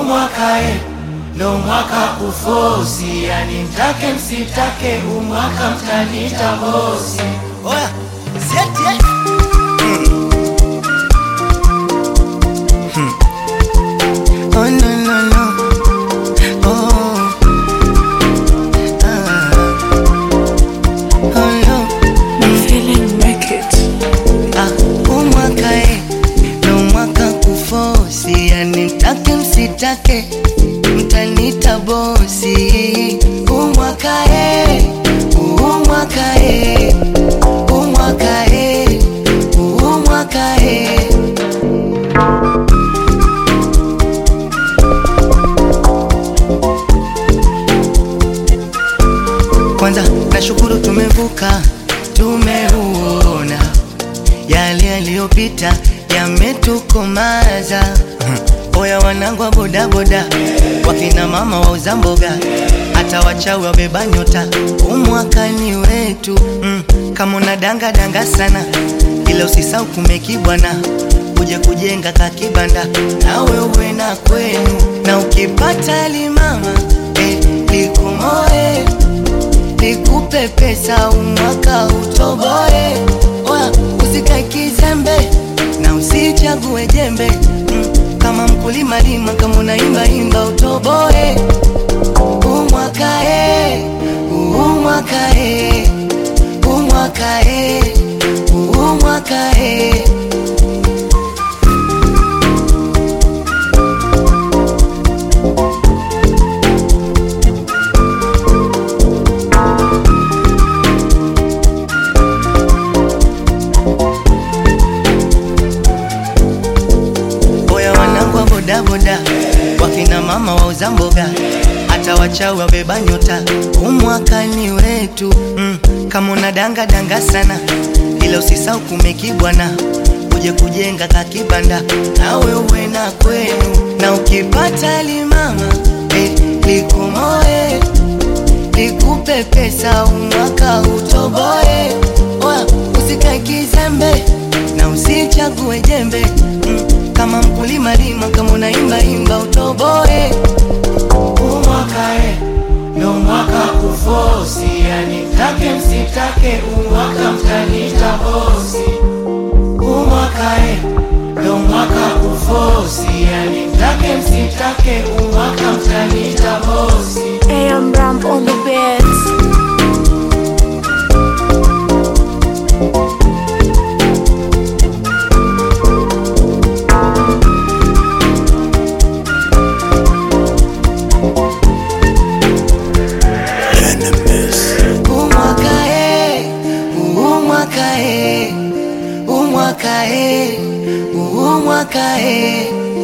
Umwaka ndo mwaka kufosi, yani mtake msitake umwaka mtanita bosi. Oya, sieti Oh no no no. Oh. Oh no. I'm feeling naked. Umwaka ndo mwaka kufosi, yani mtake msitake mtanita bosi. Umwaka umwaka umwaka umwaka Kwanza nashukuru tumevuka, tumeuona yale yaliyopita yametukomaza. Oya wanangu wa boda boda, wakina mama wauza mboga, hata wachawi wabeba nyota, umwaka ni wetu. Kama unadanga danga sana, ila usisahau kumekibwana, uje kujenga kakibanda, nawe uwe na kwenu, na ukipata limama likumoe, nikupe pesa umwaka utoboe. Oya usikae kizembe na usichague jembe, kama mkulima lima, kama unaimba imba utoboe. Umwaka umwaka umwaka umwaka boda boda, wakina mama wauza mboga, hata wachawi wabeba nyota, umwaka ni wetu. Kama unadanga danga sana, ila usisahau kumekibwana, uje kujenga kakibanda, nawe uwe na kwenu, na ukipata limama likumoe, likupe pesa umwaka utoboe. Oya usikae kizembe na usichague jembe, kama mkulima lima, kama unaimba imba utoboe. Umwaka ndo mwaka kufosi, yani mtake msitake umwaka mtanita bosi. Umwaka ndo mwaka kufosi, yani mtake msitake umwaka mtanita bosi. AM Ram on the beats. Umwaka umwaka